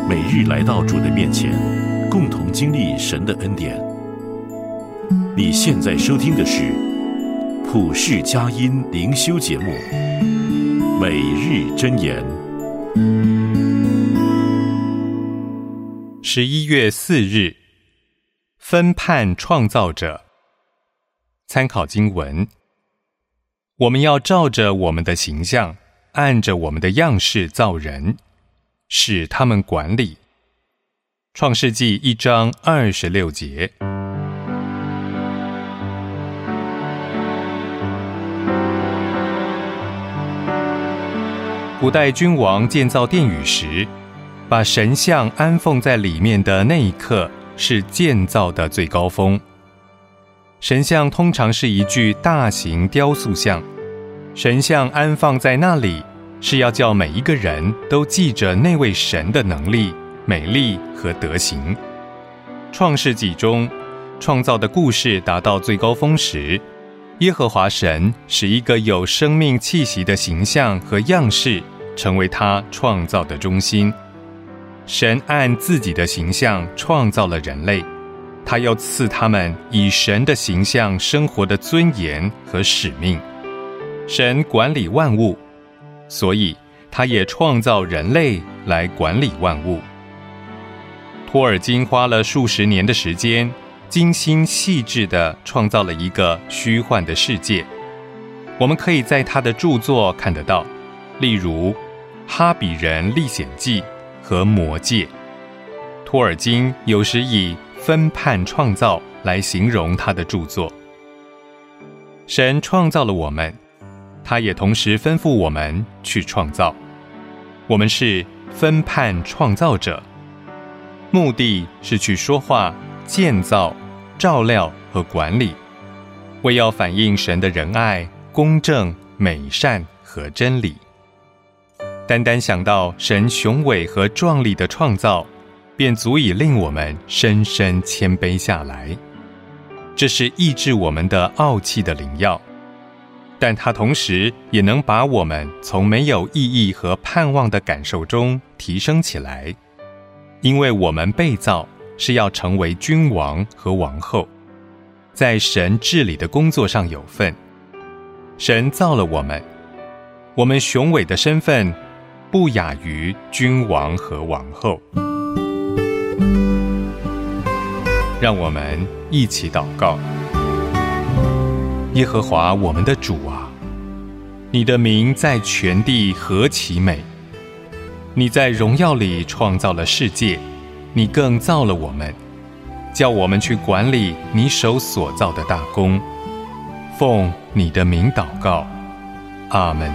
每日来到主的面前，共同经历神的恩典。你现在收听的是普世佳音灵修节目，每日箴言。 11月4日，分判创造者。参考经文：我们要照着我们的形象，按着我们的样式造人，使他们管理。创世纪1章26节。古代君王建造殿宇时，把神像安奉在里面的那一刻是建造的最高峰。神像通常是一具大型雕塑像，神像安放在那里是要叫每一个人都记着那位神的能力、美丽和德行。创世纪中创造的故事达到最高峰时，耶和华神使一个有生命气息的形象和样式成为他创造的中心。神按自己的形象创造了人类，他要赐他们以神的形象生活的尊严和使命。神管理万物，所以他也创造人类来管理万物。托尔金花了数十年的时间，精心细致地创造了一个虚幻的世界。我们可以在他的著作看得到，例如《哈比人历险记》和《魔戒》。托尔金有时以分判创造来形容他的著作。神创造了我们，他也同时吩咐我们去创造。我们是分判创造者，目的是去说话、建造、照料和管理，为要反映神的仁爱、公正、美善和真理。单单想到神雄伟和壮丽的创造，便足以令我们深深谦卑下来。这是抑制我们的傲气的灵药，但它同时也能把我们从没有意义和盼望的感受中提升起来，因为我们被造是要成为君王和王后，在神治理的工作上有份。神造了我们，我们雄伟的身份不亚于君王和王后。让我们一起祷告。耶和华我们的主啊，你的名在全地何其美！你在荣耀里创造了世界，你更造了我们，叫我们去管理你手所造的大工。奉你的名祷告，阿们。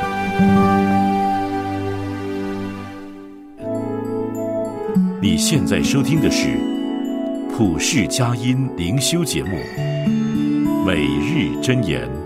你现在收听的是普世佳音灵修节目，每日箴言。